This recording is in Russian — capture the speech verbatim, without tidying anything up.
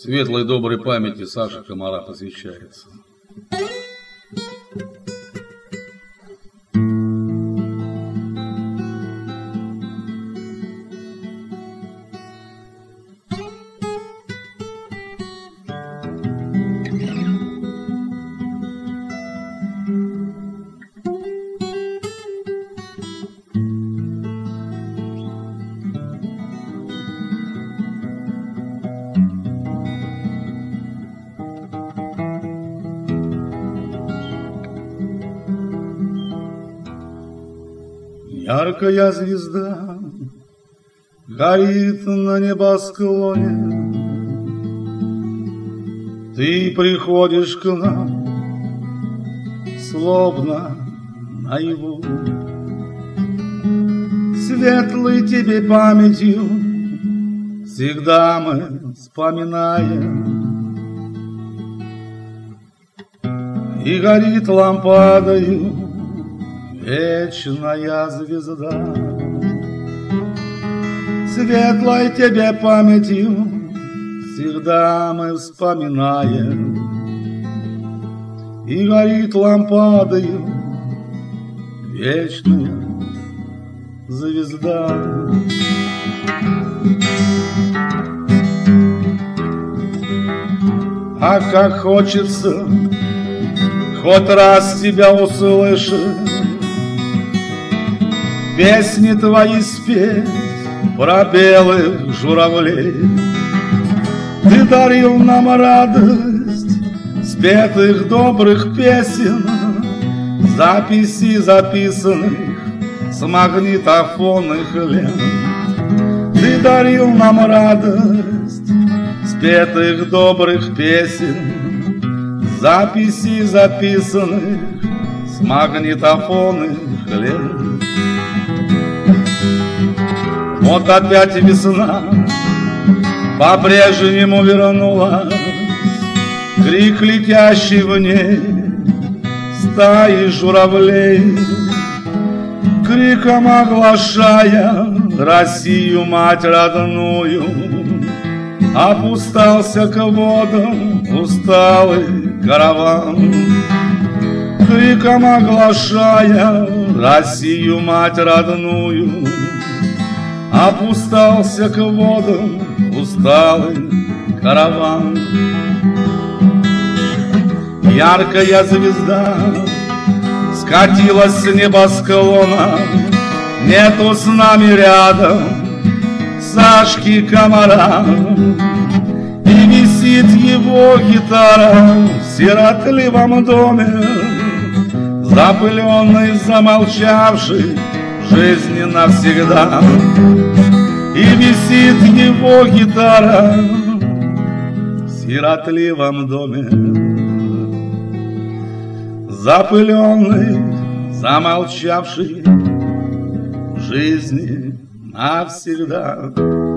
Светлой доброй памяти Саши Комара посвящается. Яркая звезда горит на небосклоне. Ты приходишь к нам, словно наяву. Светлой тебе памятью всегда мы вспоминаем. И горит лампадою вечная звезда. Светлой тебе памятью всегда мы вспоминаем. И горит лампадою вечная звезда. А как хочется хоть раз тебя услышать, песни твои спеть про белых журавлей. Ты дарил нам радость спетых добрых песен, записей записанных с магнитофонных лент. Ты дарил нам радость спетых добрых песен, записей записанных с магнитофонных лент. Вот опять весна по-прежнему вернулась, крик летящий в ней стаи журавлей, криком оглашая Россию, мать родную. Опускался к водам усталый караван, криком оглашая Россию, мать родную. Опускался к водам усталый караван. Яркая звезда скатилась с небосклона, нету с нами рядом Сашки Комара. И висит его гитара в сиротливом доме, запыленный, замолчавший жизни навсегда. И висит его гитара в сиротливом доме, запыленный, замолчавший жизни навсегда.